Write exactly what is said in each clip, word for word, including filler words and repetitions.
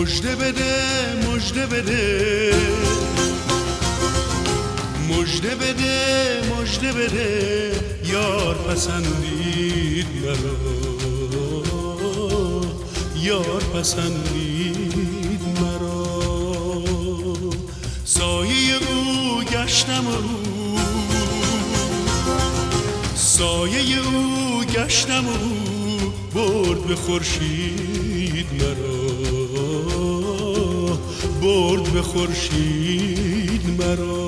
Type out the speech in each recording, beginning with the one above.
مژده بده مژده بده مژده بده مژده بده یار پسندید مرا یار پسندید مرا سایه او گشتم و سایه او گشتم و برد به خورشید مرا برد به خورشید مرا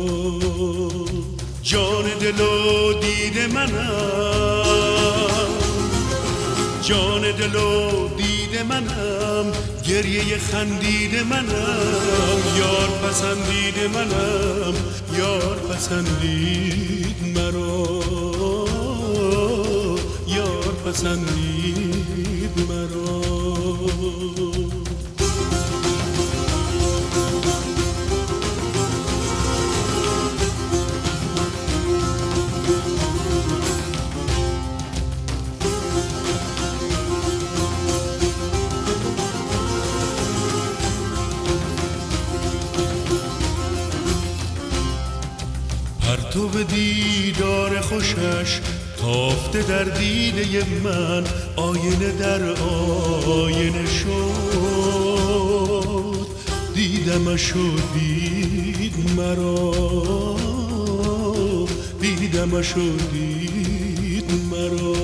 جان دل و دید منم جان دل و دید منم گریه خندید منم یار پسندید منم یار پسندید مرا یار پسندید مرا پرتو دیدار خوشش تافته در دیده من آینه در آینه شد دیدمش و دید مرا دیدمش و دید مرا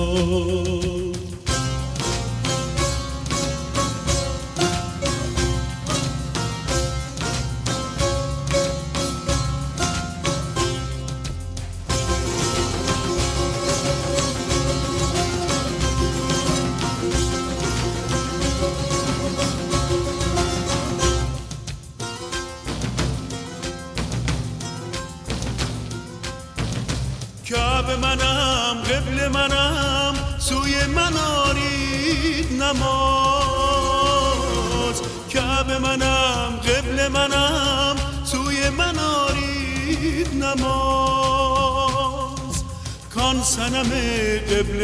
کعبه منم قبل منم سوی من آرید نماز کعبه منم قبل منم سوی من آرید نماز کان صنم قبل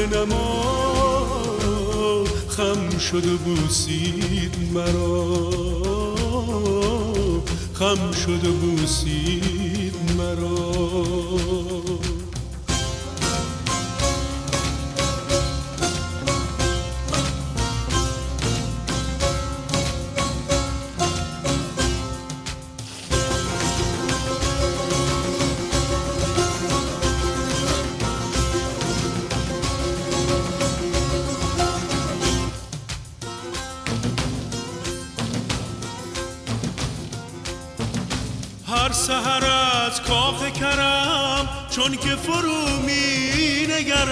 نماز خم شد و بوسید مرا خم شد و بوسید مرا هر سحر از کاخ کرم چون که فرو می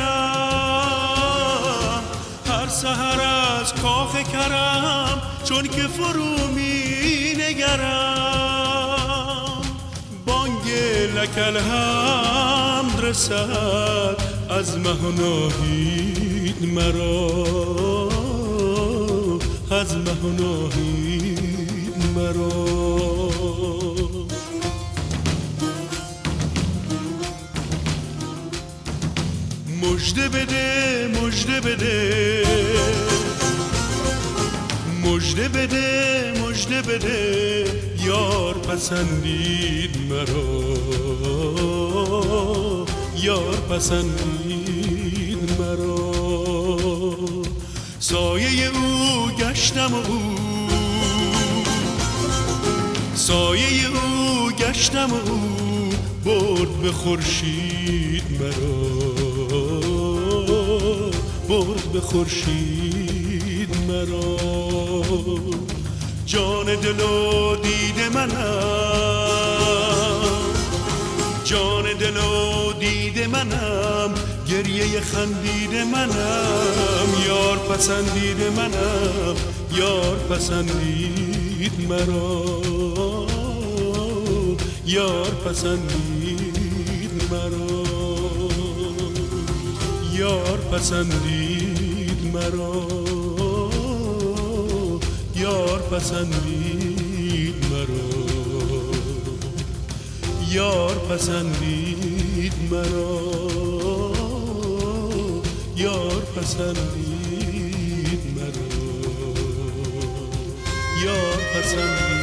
نگرم هر سحر از کاخ کرم چون که فرو می نگرم بانگ لکل حمد رسد از مه و ناهید مرا از مه و ناهید مرا مژده بده مژده بده مژده بده مژده بده یار پسندید مرا یار پسندید مرا سایه او گشتم و سایه او گشتم و برد به خورشید مرا برد به خورشید مرا جان دل و دید منم جان دل و دید منم گریه خندید منم یار پسندید منم یار پسندید مرا یار پسندید مرا یار پسندید مرا یار پسندید مرا یار پسندید مرا یار پسندید مرا نفسم